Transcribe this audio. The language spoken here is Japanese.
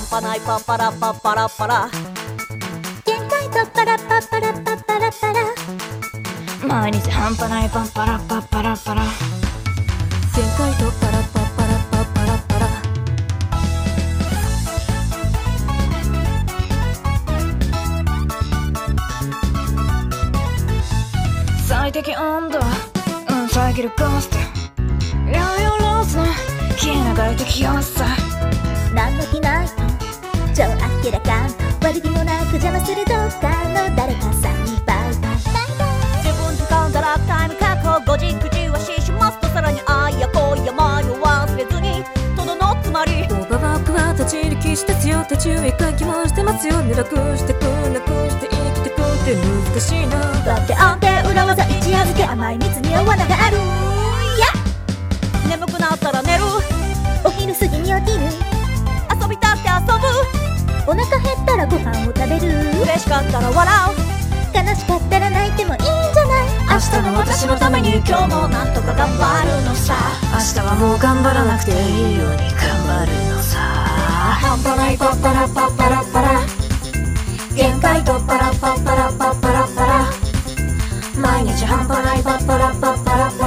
端ないパッパラパッパラッパラ。 限界とパラパッパラパッパラパラ。 毎日半端ないパッパラパッパラパラ。 限界とパラパッパラパッパラパラ。 最適温度遮るコスト。やよローズの消え長い時よさ。 何の気ないと超明らかんと悪気もなく邪魔するどっかの誰かさんにバイバイバイバイ。 自分時間堕落タイム確保5時9時は死しますと。さらに愛や恋や迷いを忘れずにとどのつまり。 オーバーワークは立ち入り禁止ですよ。立ち上書きもしてますよね。楽してくなくして生きてくって難しいな。 だって安定裏技一夜漬け甘い蜜には罠がある。いや眠くなったら寝る。 お昼過ぎに起きる。 遊びたって遊ぶ。 お腹減ったらご飯を食べる。 嬉しかったら笑う。 悲しかったら泣いてもいいんじゃない。 明日の私のために今日もなんとか頑張るのさ。 明日はもう頑張らなくていいように頑張るのさ。 半端ないパッパラパッパラパラ。限界とパラパッパラパッパラパラ。毎日半端ないパッパラパッパラパラ。